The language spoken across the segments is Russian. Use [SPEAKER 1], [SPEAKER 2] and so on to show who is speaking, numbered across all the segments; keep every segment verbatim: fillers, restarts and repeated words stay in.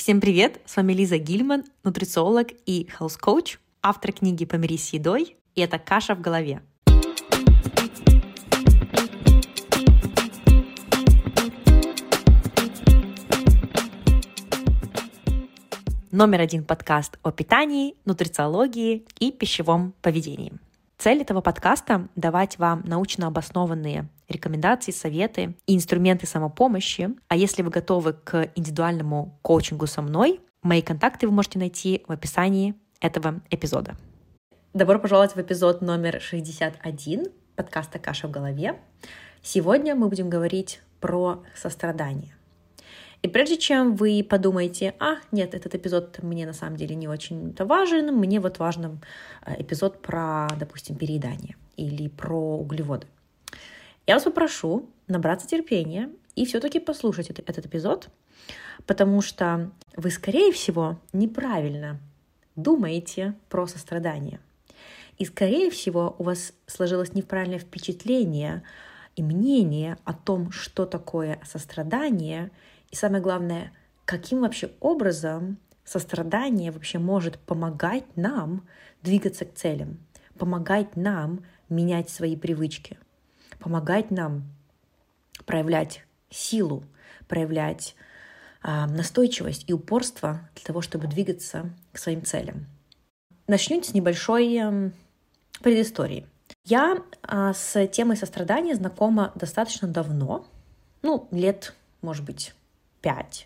[SPEAKER 1] Всем привет! С вами Лиза Гильман, нутрициолог и health-коуч, автор книги «Помирись с едой», и это «Каша в голове». Номер один подкаст о питании, нутрициологии и пищевом поведении. Цель этого подкаста — давать вам научно обоснованные рекомендации, советы и инструменты самопомощи. А если вы готовы к индивидуальному коучингу со мной, мои контакты вы можете найти в описании этого эпизода. Добро пожаловать в эпизод номер шестьдесят один подкаста «Каша в голове». Сегодня мы будем говорить про сострадание. И прежде чем вы подумаете, а, нет, этот эпизод мне на самом деле не очень-то важен, мне вот важен эпизод про, допустим, переедание или про углеводы. Я вас попрошу набраться терпения и все-таки послушать этот, этот эпизод, потому что вы, скорее всего, неправильно думаете про сострадание. И, скорее всего, у вас сложилось неправильное впечатление и мнение о том, что такое сострадание, и самое главное, каким вообще образом сострадание вообще может помогать нам двигаться к целям, помогать нам менять свои привычки, помогать нам проявлять силу, проявлять э, настойчивость и упорство для того, чтобы двигаться к своим целям. Начнем с небольшой э, предыстории. Я э, с темой сострадания знакома достаточно давно, ну, лет, может быть, пять.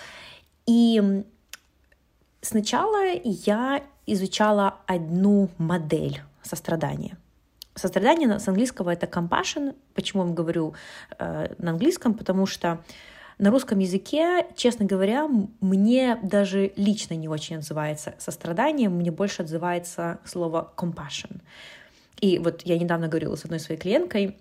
[SPEAKER 1] И сначала я изучала одну модель сострадания. Сострадание с английского это compassion. Почему я говорю э, на английском? Потому что на русском языке, честно говоря, мне даже лично не очень отзывается сострадание, мне больше отзывается слово compassion. И вот я недавно говорила с одной своей клиенткой,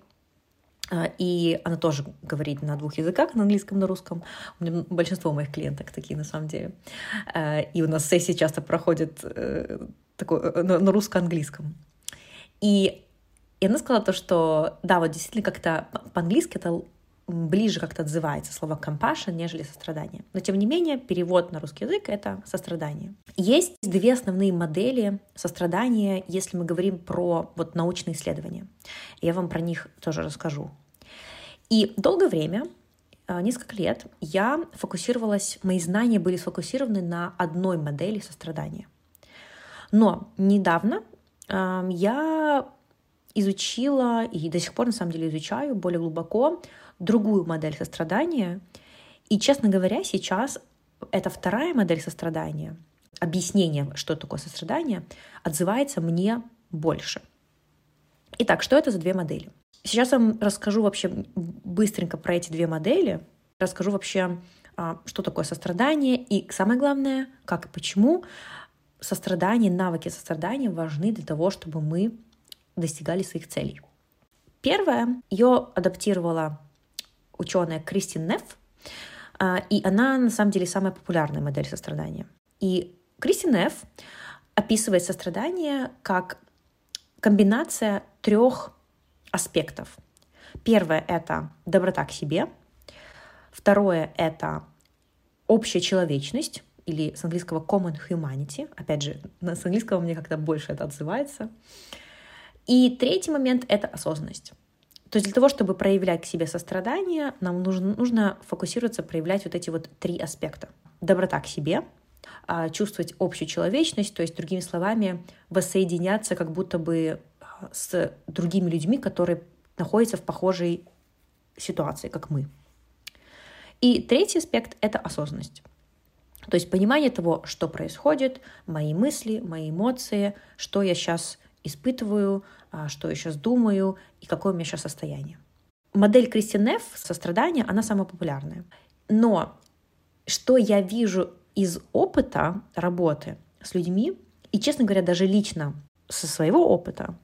[SPEAKER 1] и она тоже говорит на двух языках, на английском и на русском. У меня большинство моих клиенток такие на самом деле. И у нас сессии часто проходят такой, на русско-английском. И, и она сказала то, что да, вот действительно как-то по-английски это ближе как-то отзывается слово compassion, нежели сострадание. Но тем не менее перевод на русский язык — это сострадание. Есть две основные модели сострадания, если мы говорим про вот научные исследования. Я вам про них тоже расскажу. И долгое время, несколько лет, я фокусировалась, мои знания были сфокусированы на одной модели сострадания. Но недавно э, я изучила, и до сих пор на самом деле изучаю более глубоко, другую модель сострадания. И, честно говоря, сейчас эта вторая модель сострадания, объяснение, что такое сострадание, отзывается мне больше. Итак, что это за две модели? Сейчас я вам расскажу вообще быстренько про эти две модели, расскажу вообще, что такое сострадание, и самое главное, как и почему сострадание, навыки сострадания важны для того, чтобы мы достигали своих целей. Первая, ее адаптировала ученая Кристин Нефф, и она на самом деле самая популярная модель сострадания. И Кристин Нефф описывает сострадание как комбинация трех аспектов. Первое — это доброта к себе. Второе — это общая человечность, или с английского common humanity. Опять же, с английского мне как-то больше это отзывается. И третий момент — это осознанность. То есть для того, чтобы проявлять к себе сострадание, нам нужно, нужно фокусироваться, проявлять вот эти вот три аспекта. Доброта к себе, чувствовать общую человечность, то есть, другими словами, воссоединяться как будто бы с другими людьми, которые находятся в похожей ситуации, как мы. И третий аспект — это осознанность. То есть понимание того, что происходит, мои мысли, мои эмоции, что я сейчас испытываю, что я сейчас думаю и какое у меня сейчас состояние. Модель Кристин Нефф сострадания, она самая популярная. Но что я вижу из опыта работы с людьми, и, честно говоря, даже лично со своего опыта,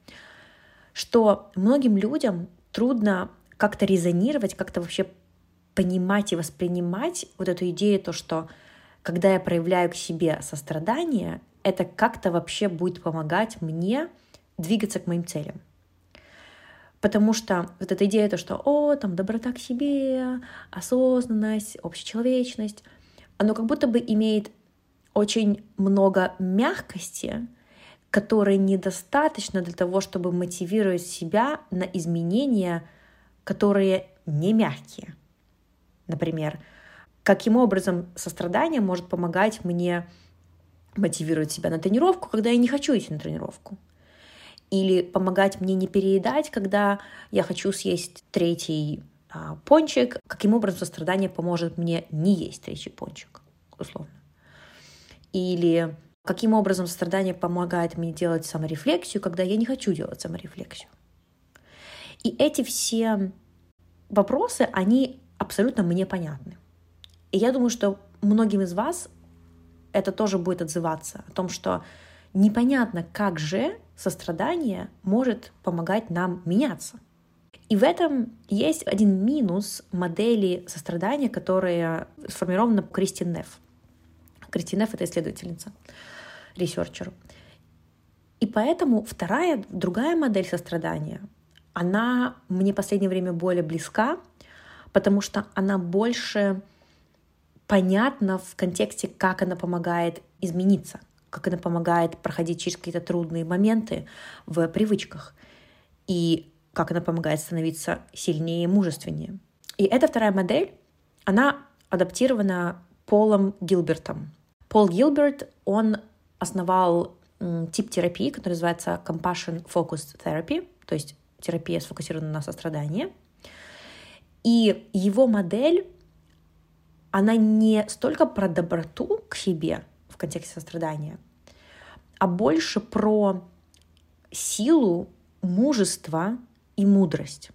[SPEAKER 1] что многим людям трудно как-то резонировать, как-то вообще понимать и воспринимать вот эту идею, то, что когда я проявляю к себе сострадание, это как-то вообще будет помогать мне двигаться к моим целям. Потому что вот эта идея, то, что о, там доброта к себе, осознанность, общечеловечность, оно как будто бы имеет очень много мягкости, которой недостаточно для того, чтобы мотивировать себя на изменения, которые не мягкие. Например, каким образом сострадание может помогать мне мотивировать себя на тренировку, когда я не хочу идти на тренировку? Или помогать мне не переедать, когда я хочу съесть третий а, пончик? Каким образом сострадание поможет мне не есть третий пончик, условно? Или каким образом сострадание помогает мне делать саморефлексию, когда я не хочу делать саморефлексию? И эти все вопросы, они абсолютно мне понятны. И я думаю, что многим из вас это тоже будет отзываться о том, что непонятно, как же сострадание может помогать нам меняться. И в этом есть один минус модели сострадания, которая сформирована Кристин Нефф. Кристин Нефф — это исследовательница, ресерчер. И поэтому вторая, другая модель сострадания, она мне в последнее время более близка, потому что она больше понятна в контексте, как она помогает измениться, как она помогает проходить через какие-то трудные моменты в привычках, и как она помогает становиться сильнее и мужественнее. И эта вторая модель, она адаптирована Полом Гилбертом. Пол Гилберт, он основал тип терапии, который называется Compassion Focused Therapy, то есть терапия сфокусирована на сострадании. И его модель, она не столько про доброту к себе в контексте сострадания, а больше про силу, мужество и мудрость.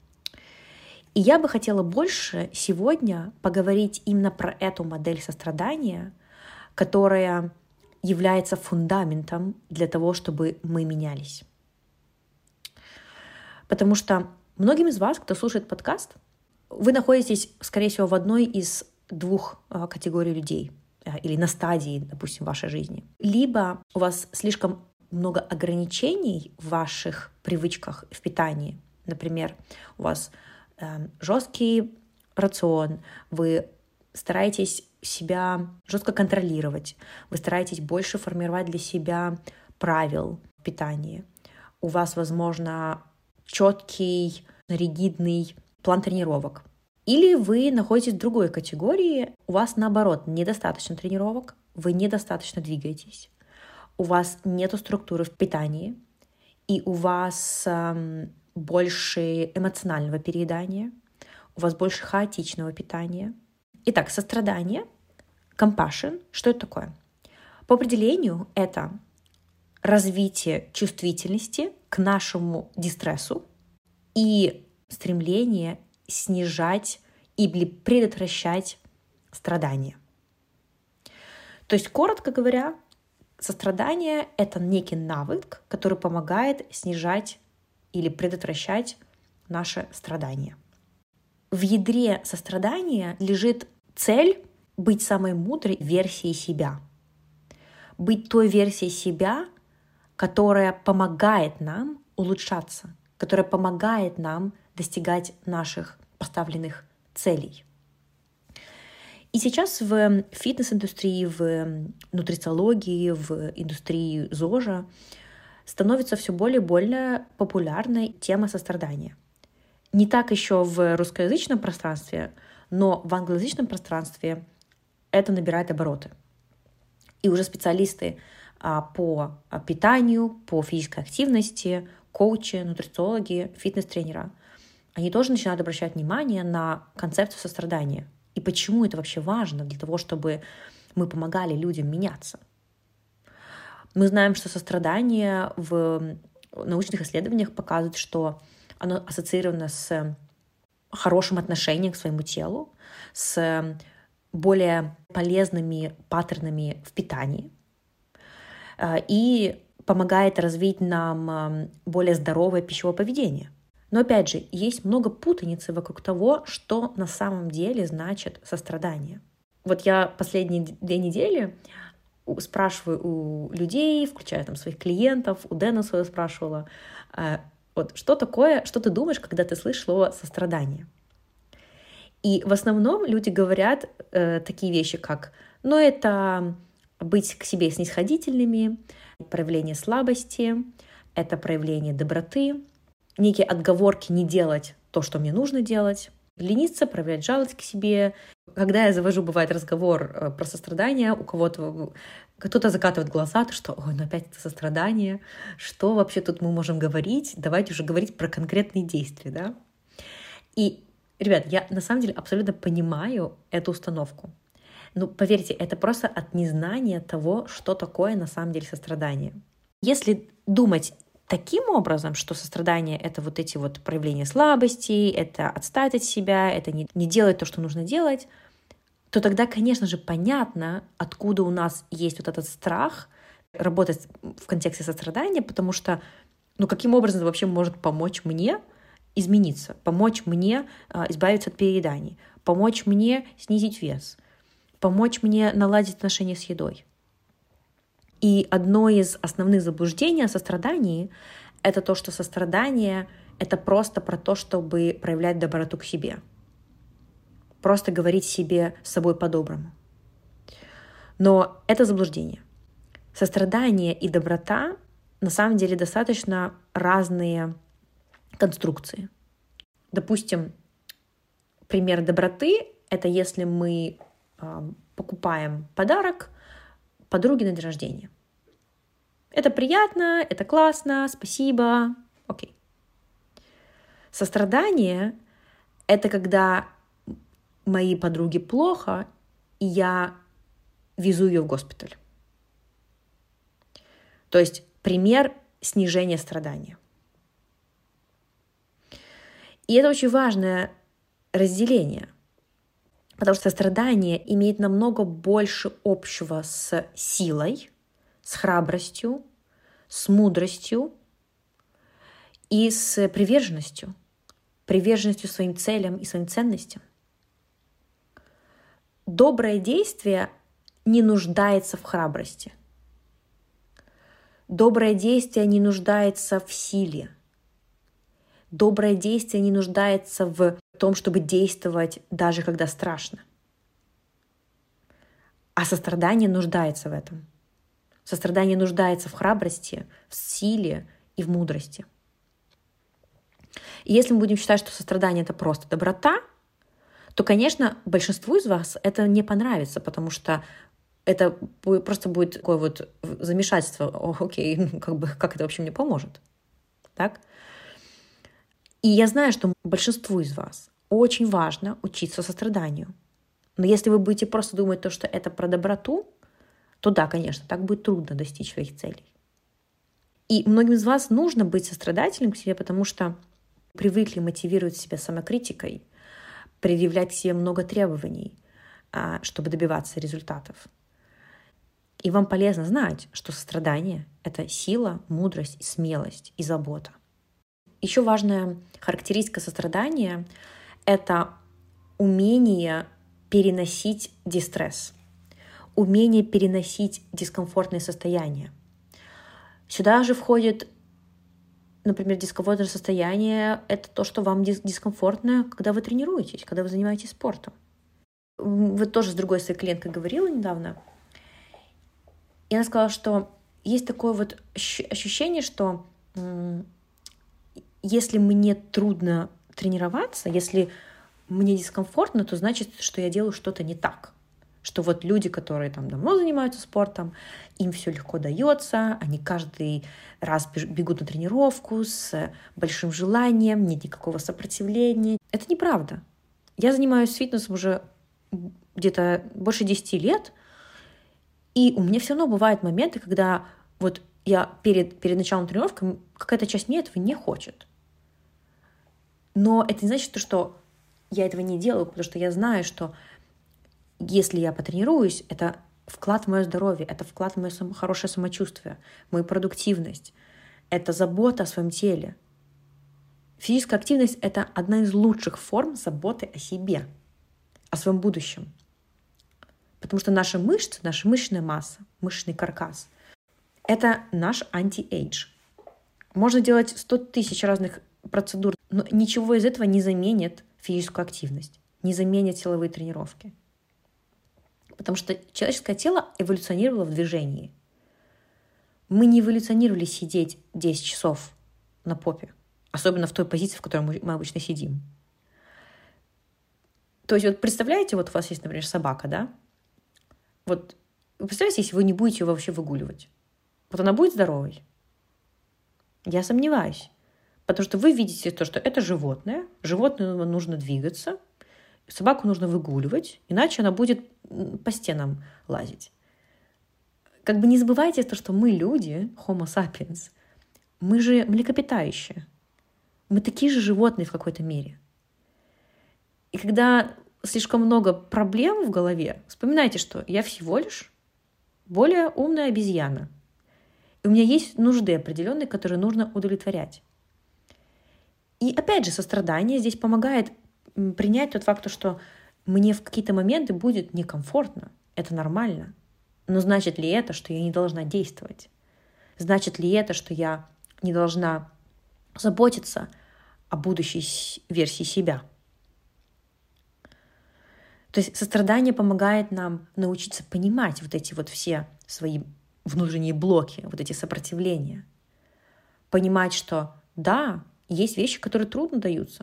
[SPEAKER 1] И я бы хотела больше сегодня поговорить именно про эту модель сострадания, которая является фундаментом для того, чтобы мы менялись. Потому что многим из вас, кто слушает подкаст, вы находитесь, скорее всего, в одной из двух категорий людей или на стадии, допустим, вашей жизни. Либо у вас слишком много ограничений в ваших привычках в питании. Например, у вас э, жесткий рацион, вы стараетесь себя жестко контролировать, вы стараетесь больше формировать для себя правил в питании. У вас, возможно, четкий, ригидный план тренировок. Или вы находитесь в другой категории, у вас, наоборот, недостаточно тренировок, вы недостаточно двигаетесь, у вас нет структуры в питании, и у вас эм, больше эмоционального переедания, у вас больше хаотичного питания. Итак, сострадание, compassion, что это такое? По определению это развитие чувствительности к нашему дистрессу и стремление снижать или предотвращать страдания. То есть, коротко говоря, сострадание — это некий навык, который помогает снижать или предотвращать наше страдание. В ядре сострадания лежит цель быть самой мудрой версией себя. Быть той версией себя, которая помогает нам улучшаться, которая помогает нам достигать наших поставленных целей. И сейчас в фитнес-индустрии, в нутрициологии, в индустрии ЗОЖа становится все более и более популярной тема сострадания. Не так еще в русскоязычном пространстве, но в англоязычном пространстве это набирает обороты. И уже специалисты по питанию, по физической активности, коучи, нутрициологи, фитнес-тренера, они тоже начинают обращать внимание на концепцию сострадания. И почему это вообще важно для того, чтобы мы помогали людям меняться. Мы знаем, что сострадание в научных исследованиях показывает, что оно ассоциировано с хорошим отношением к своему телу, с более полезными паттернами в питании и помогает развить нам более здоровое пищевое поведение. Но опять же, есть много путаницы вокруг того, что на самом деле значит сострадание. Вот я последние две недели спрашиваю у людей, включая там своих клиентов, у Дэна своего спрашивала, вот что такое, что ты думаешь, когда ты слышишь слово сострадание? И в основном люди говорят э, такие вещи, как «ну, это быть к себе снисходительными», проявление слабости, это проявление доброты, некие отговорки не делать то, что мне нужно делать, лениться, проявлять жалость к себе. Когда я завожу, бывает, разговор про сострадание, у кого-то кто-то закатывает глаза, то что «ой, ну опять это сострадание, что вообще тут мы можем говорить? Давайте уже говорить про конкретные действия», да? И, ребят, я на самом деле абсолютно понимаю эту установку. Но поверьте, это просто от незнания того, что такое на самом деле сострадание. Если думать таким образом, что сострадание — это вот эти вот проявления слабости, это отстать от себя, это не, не делать то, что нужно делать, то тогда, конечно же, понятно, откуда у нас есть вот этот страх работать в контексте сострадания, потому что, ну, каким образом это вообще может помочь мне измениться, помочь мне а, избавиться от перееданий, помочь мне снизить вес, помочь мне наладить отношения с едой. И одно из основных заблуждений о сострадании — это то, что сострадание — это просто про то, чтобы проявлять доброту к себе. Просто говорить себе с собой по-доброму. Но это заблуждение. Сострадание и доброта на самом деле достаточно разные конструкции. Допустим, пример доброты — это если мы э, покупаем подарок подруге на день рождения. Это приятно, это классно, спасибо, окей. Сострадание — это когда моей подруге плохо, и я везу ее в госпиталь. То есть пример снижения страдания. И это очень важное разделение, потому что сострадание имеет намного больше общего с силой, с храбростью, с мудростью и с приверженностью, приверженностью своим целям и своим ценностям. Доброе действие не нуждается в храбрости. Доброе действие не нуждается в силе. Доброе действие не нуждается в том, чтобы действовать даже когда страшно. А сострадание нуждается в этом. Сострадание нуждается в храбрости, в силе и в мудрости. И если мы будем считать, что сострадание — это просто доброта, то, конечно, большинству из вас это не понравится, потому что это просто будет такое вот замешательство. О, окей, ну, как бы, как это вообще мне поможет? Так? И я знаю, что большинству из вас очень важно учиться состраданию. Но если вы будете просто думать, то, что это про доброту, то да, конечно, так будет трудно достичь своих целей. И многим из вас нужно быть сострадательным к себе, потому что привыкли мотивировать себя самокритикой, предъявлять себе много требований, чтобы добиваться результатов. И вам полезно знать, что сострадание — это сила, мудрость, смелость и забота. Еще важная характеристика сострадания — это умение переносить дистресс, умение переносить дискомфортные состояния. Сюда же входит, например, дискомфортное состояние — это то, что вам дискомфортно, когда вы тренируетесь, когда вы занимаетесь спортом. Вот тоже с другой своей клиенткой говорила недавно, и она сказала, что есть такое вот ощущение, что если мне трудно тренироваться, если мне дискомфортно, то значит, что я делаю что-то не так. Что вот люди, которые там давно занимаются спортом, им все легко дается, они каждый раз бегут на тренировку с большим желанием, нет никакого сопротивления. Это неправда. Я занимаюсь фитнесом уже где-то больше десяти лет, и у меня все равно бывают моменты, когда вот я перед, перед началом тренировки, какая-то часть меня этого не хочет. Но это не значит, что я этого не делаю, потому что я знаю, что если я потренируюсь, это вклад в мое здоровье, это вклад в мое само, хорошее самочувствие, в мою продуктивность, это забота о своем теле. Физическая активность — это одна из лучших форм заботы о себе, о своем будущем. Потому что наши мышцы, наша мышечная масса, мышечный каркас — это наш анти-эйдж. Можно делать сто тысяч разных процедур, но ничего из этого не заменит физическую активность. не заменит силовые тренировки. Потому что человеческое тело эволюционировало в движении. Мы не эволюционировали сидеть десять часов на попе, особенно в той позиции, в которой мы обычно сидим. То есть вот представляете, вот у вас есть, например, собака, да? Вот вы представляете, если вы не будете ее вообще выгуливать? Вот она будет здоровой? Я сомневаюсь. Потому что вы видите то, что это животное, животному нужно двигаться, собаку нужно выгуливать, иначе она будет по стенам лазить. Как бы не забывайте то, что мы люди, Homo sapiens, мы же млекопитающие. Мы такие же животные в какой-то мере. И когда слишком много проблем в голове, вспоминайте, что я всего лишь более умная обезьяна. И у меня есть нужды определенные, которые нужно удовлетворять. И опять же, сострадание здесь помогает принять тот факт, что мне в какие-то моменты будет некомфортно. Это нормально. Но значит ли это, что я не должна действовать? Значит ли это, что я не должна заботиться о будущей версии себя? То есть сострадание помогает нам научиться понимать вот эти вот все свои внутренние блоки, вот эти сопротивления. Понимать, что да, есть вещи, которые трудно даются.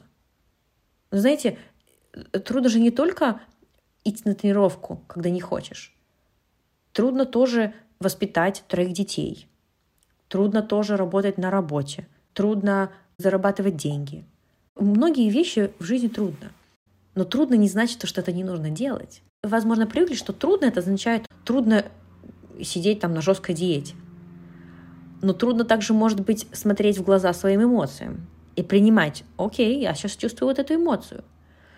[SPEAKER 1] Но знаете, трудно же не только идти на тренировку, когда не хочешь. Трудно тоже воспитать троих детей. Трудно тоже работать на работе. Трудно зарабатывать деньги. Многие вещи в жизни трудно. Но трудно не значит, что это не нужно делать. Возможно, привыкли, что трудно это означает трудно сидеть там на жесткой диете. Но трудно также, может быть, смотреть в глаза своим эмоциям и принимать: окей, я сейчас чувствую вот эту эмоцию.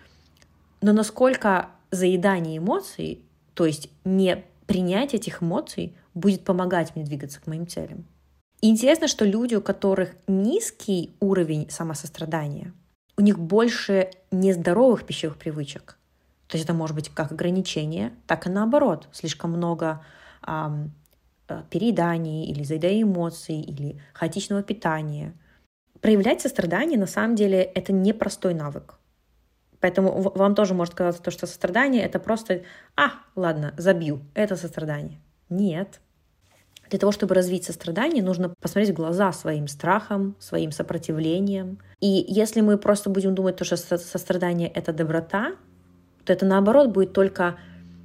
[SPEAKER 1] Но насколько заедание эмоций, то есть не принять этих эмоций, будет помогать мне двигаться к моим целям. И интересно, что люди, у которых низкий уровень самосострадания, у них больше нездоровых пищевых привычек. То есть это может быть как ограничение, так и наоборот. Слишком много эм, перееданий или заедания эмоций, или хаотичного питания. Проявлять сострадание, на самом деле, это непростой навык. Поэтому вам тоже может казаться, то, что сострадание — это просто «а, ладно, забью, это сострадание». Нет. Для того, чтобы развить сострадание, нужно посмотреть в глаза своим страхам, своим сопротивлением. И если мы просто будем думать, что сострадание — это доброта, то это, наоборот, будет только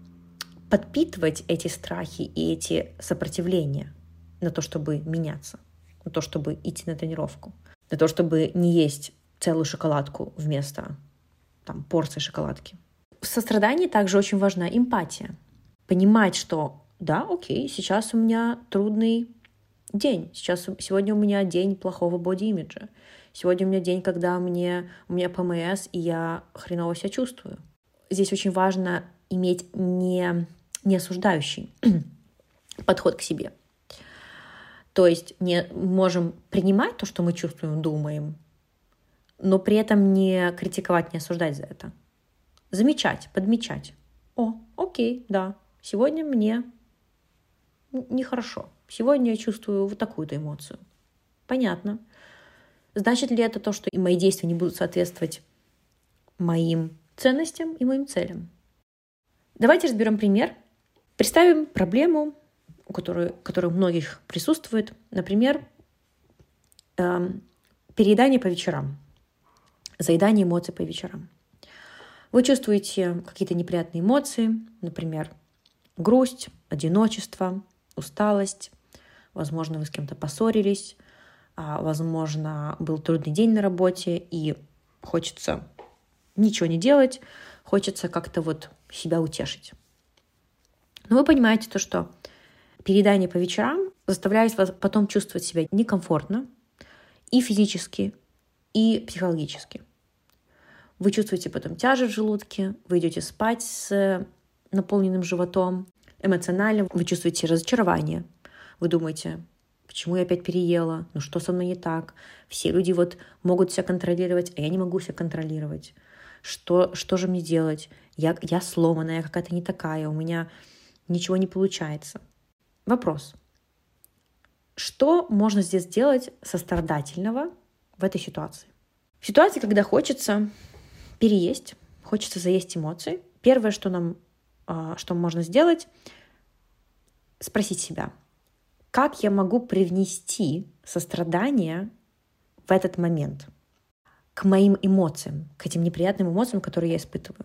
[SPEAKER 1] подпитывать эти страхи и эти сопротивления на то, чтобы меняться, на то, чтобы идти на тренировку, на то, чтобы не есть целую шоколадку вместо там, порции шоколадки. В сострадании также очень важна эмпатия. Понимать, что да, окей, сейчас у меня трудный день. Сейчас, сегодня у меня день плохого боди-имиджа. Сегодня у меня день, когда мне, у меня ПМС, и я хреново себя чувствую. Здесь очень важно иметь не, не осуждающий подход к себе. То есть не можем принимать то, что мы чувствуем, думаем, но при этом не критиковать, не осуждать за это. Замечать, подмечать. О, окей, да, сегодня мне нехорошо. Сегодня я чувствую вот такую-то эмоцию. Понятно. Значит ли это то, что и мои действия не будут соответствовать моим ценностям и моим целям? Давайте разберем пример. Представим проблему, которая, которая у многих присутствует. Например, эм, переедание по вечерам. Заедание эмоций по вечерам. Вы чувствуете какие-то неприятные эмоции, например, грусть, одиночество, усталость. Возможно, вы с кем-то поссорились, возможно, был трудный день на работе, и хочется ничего не делать, хочется как-то вот себя утешить. Но вы понимаете то, что переедание по вечерам заставляет вас потом чувствовать себя некомфортно и физически, и психологически. Вы чувствуете потом тяжесть в желудке, вы идете спать с наполненным животом. Эмоционально вы чувствуете разочарование. Вы думаете: почему я опять переела? Ну что со мной не так? Все люди вот могут себя контролировать, а я не могу себя контролировать. Что, что же мне делать? Я, я сломанная, я какая-то не такая, у меня ничего не получается. Вопрос. Что можно здесь сделать сострадательного в этой ситуации? В ситуации, когда хочется переесть, хочется заесть эмоции, первое, что нам, что можно сделать, спросить себя, как я могу привнести сострадание в этот момент к моим эмоциям, к этим неприятным эмоциям, которые я испытываю.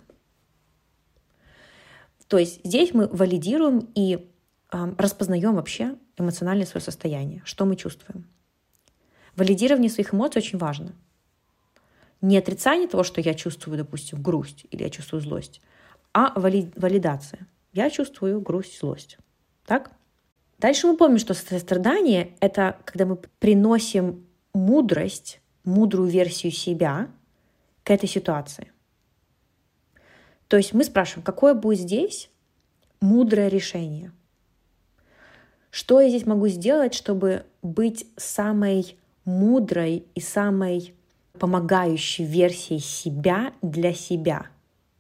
[SPEAKER 1] То есть здесь мы валидируем и э, распознаем вообще эмоциональное свое состояние, что мы чувствуем. Валидирование своих эмоций очень важно. Не отрицание того, что я чувствую, допустим, грусть или я чувствую злость, а вали- валидация. Я чувствую грусть, злость. Так? Дальше мы помним, что сострадание — это когда мы приносим мудрость, мудрую версию себя к этой ситуации. То есть мы спрашиваем, какое будет здесь мудрое решение? Что я здесь могу сделать, чтобы быть самой мудрой и самой помогающей версией себя для себя?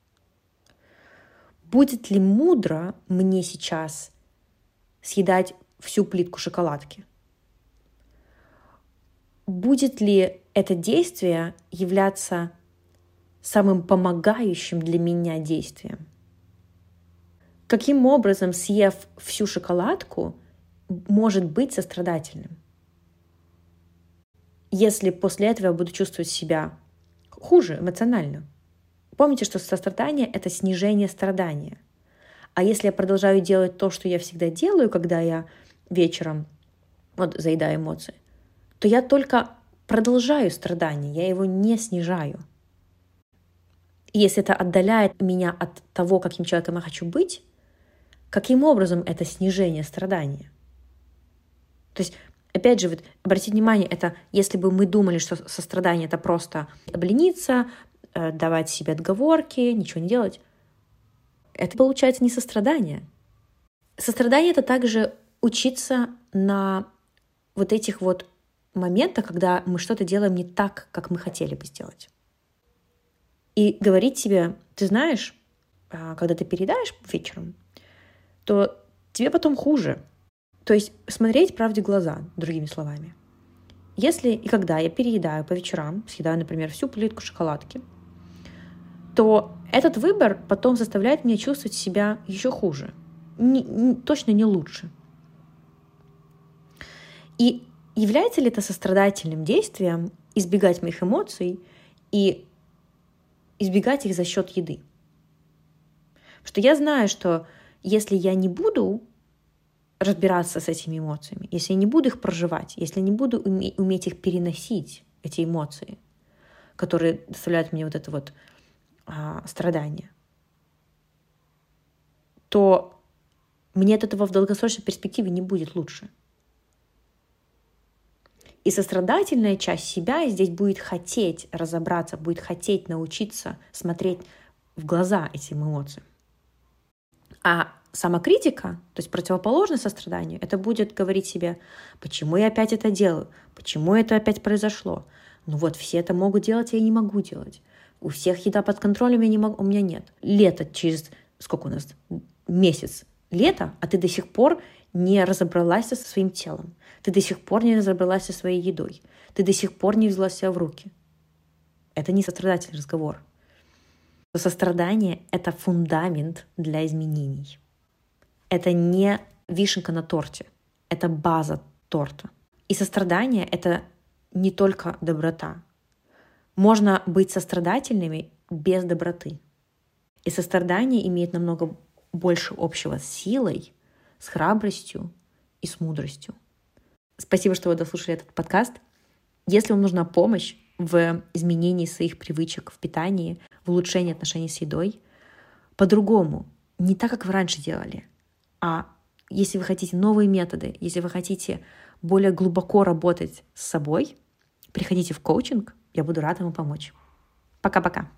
[SPEAKER 1] Будет ли мудро мне сейчас съедать всю плитку шоколадки? Будет ли это действие являться самым помогающим для меня действием? Каким образом, съев всю шоколадку, может быть сострадательным? Если после этого я буду чувствовать себя хуже эмоционально. Помните, что сострадание — это снижение страдания. А если я продолжаю делать то, что я всегда делаю, когда я вечером вот, заедаю эмоции, то я только продолжаю страдание, я его не снижаю. И если это отдаляет меня от того, каким человеком я хочу быть, каким образом это снижение страдания? То есть, опять же, вот, обратите внимание, это если бы мы думали, что сострадание — это просто облениться, давать себе отговорки, ничего не делать, это получается не сострадание. Сострадание — это также учиться на вот этих вот моментах, когда мы что-то делаем не так, как мы хотели бы сделать. И говорить себе, ты знаешь, когда ты переедаешь вечером, то тебе потом хуже. То есть смотреть правде в глаза, другими словами. Если и когда я переедаю по вечерам, съедаю, например, всю плитку шоколадки, то этот выбор потом заставляет меня чувствовать себя еще хуже. Не, не, точно не лучше. И является ли это сострадательным действием избегать моих эмоций и избегать их за счет еды? Потому что я знаю, что если я не буду разбираться с этими эмоциями, если я не буду их проживать, если я не буду уме- уметь их переносить, эти эмоции, которые доставляют мне вот это вот а, страдание, то мне от этого в долгосрочной перспективе не будет лучше. И сострадательная часть себя здесь будет хотеть разобраться, будет хотеть научиться смотреть в глаза этим эмоциям. А самокритика, то есть противоположность состраданию, это будет говорить себе, почему я опять это делаю, почему это опять произошло. Ну вот, все это могут делать, а я не могу делать. У всех еда под контролем, я не могу, у меня нет. Лето через, сколько у нас, месяц, лето, а ты до сих пор не разобралась со своим телом. Ты до сих пор не разобралась со своей едой. Ты до сих пор не взяла себя в руки. Это не сострадательный разговор. Сострадание — это фундамент для изменений. Это не вишенка на торте. Это база торта. И сострадание — это не только доброта. Можно быть сострадательными без доброты. И сострадание имеет намного больше общего с силой, с храбростью и с мудростью. Спасибо, что вы дослушали этот подкаст. Если вам нужна помощь в изменении своих привычек в питании, в улучшении отношений с едой, по-другому, не так, как вы раньше делали, а если вы хотите новые методы, если вы хотите более глубоко работать с собой, приходите в коучинг, я буду рада вам помочь. Пока-пока.